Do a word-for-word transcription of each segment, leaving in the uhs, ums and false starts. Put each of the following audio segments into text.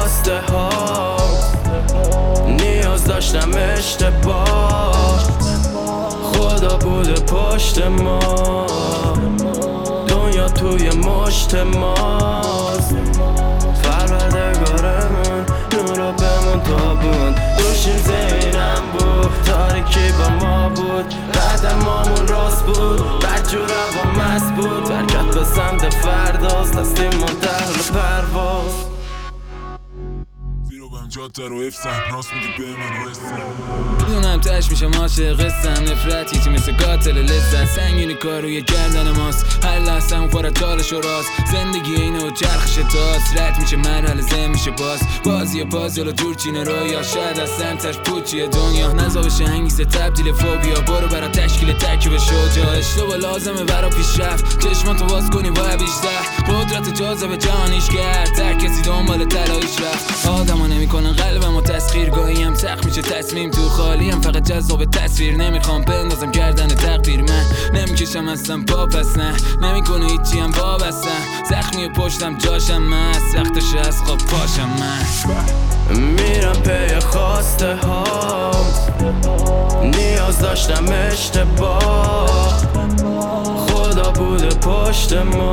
خواسته ها نیاز داشتم اشتباه خدا بوده پشت ما دنیا توی مشت ماست پروردگارمون نورا بمون تابون دوشیم زیرم بود تاریکی با ما بود قدمامون راست بود بدجور و مست بود حرکت به سمت فرداست دستیم منتهی پرواز جاده رو افسم راست میگه به من رسم میدونم تش میشم عاشق قصم نفرت یکی مثل قاتل لذت سنگینی کار روی گردن ماست هر لحظه اون پر چالش و راست زندگی اینه و چرخش تاست رد میشه مرحله زن میشه باز بازی پازل و دورچینه رویا شاید از سمتش پوچیه دنیا نزا بشه انگیزه تبدیل فوبیا برو برا تشکیل ترکیب شجاع اشتباه لازمه برا پیشرفت چشماتو باز کنی با بیشتر قدرت جاذبه جهانیش کرد هر کسی دنبال طلاییش رفت آدمو نمیکنه قلبم و تسخیر گاهی هم سخت میشه تصمیم تو خالیم فقط جذاب تصویر نمیخوام بندازم گردن تقدیر من نمیکشم اصلا پا پس نه نمیکنه هیچی هم وابستم زخمی پشتم جاشم مست وقتش از خواب پاشم من میرم پی خواسته ها نیاز داشتم اشتباه خدا بوده پشت ما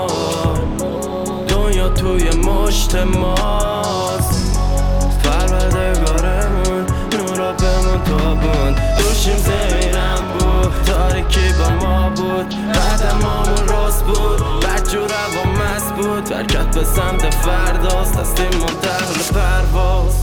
دنیا توی مشت ماست پروردگارمون نورا بمون تابون دوشیم زیرم بود تاریکی با ما بود قدمامون راست بود بدجور و مست بود حرکت به سمت فرداست دستیم منتقل پرواز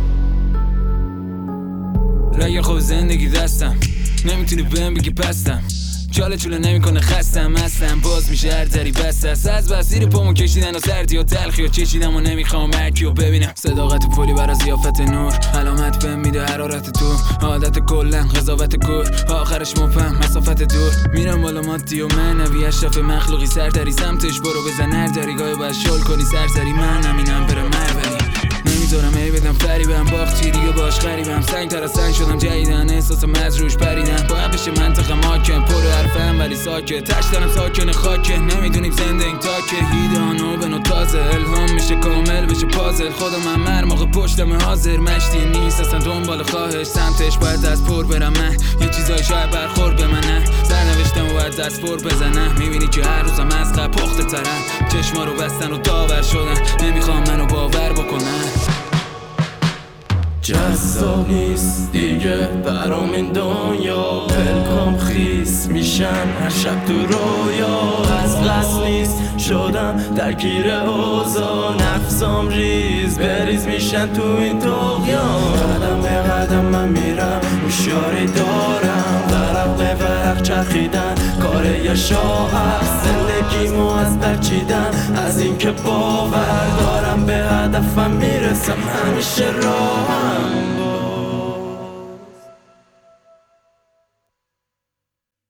رگ خوب زندگی دستم نمیتونی بهم بگی پستم چاله چوله نمیکنه خستم هستم باز میشه هر دری بست است از بسیر پامو کشیدن و سردی و تلخی و چشیدم و نمیخوام مرکی و ببینم صداقت پولی برا زیافت نور علامت بهم میده حرارت تو عادت کلن قضاوت کور آخرش مفهم مسافت دور میرم بالا مادی و معنوی اشرف مخلوقی سردری سمتش برو بزن هر دری گاهی باید شل کنی سرسری من همینم بره مربری نمیذارم ای بدم فریبم باختی دیگه باش غریبم سنگ تر از سنگ شدم جدیدن احساس مزروش پریدم باید بشه منطقه ماکن پر حرفم ولی ساکت تشترم ساکن خاکه نمیدونیم زنده این تاکه هیدانو بنو تازه الهام میشه کامل بشه پازل خدا من مرماغ پشتم حاضر مشتی نیست اصلا دنبال خواهش سمتش باید از پر برم من یه چیزای شاید برخورد به منه سرنوشتم و باید دست پر بزنم میبینی که هر روزم از قبل پخته ترم چشما رو بستن و داور شدن نمیخوام منو باور بکنن جذاب نیست دیگه برام این دنیا پلکام خیس میشن هر شب تو رویا از قصد نیست شدم درگیر اوضاع نفسام ریز بریز میشن تو این طغیان قدم به قدم من میرم هوشیاری دارم ورق به ورق چرخیدن کار یه شاه هست زندگیمو از برچیدن از اینکه باور دارم به هدفم میرسم همیشه راهم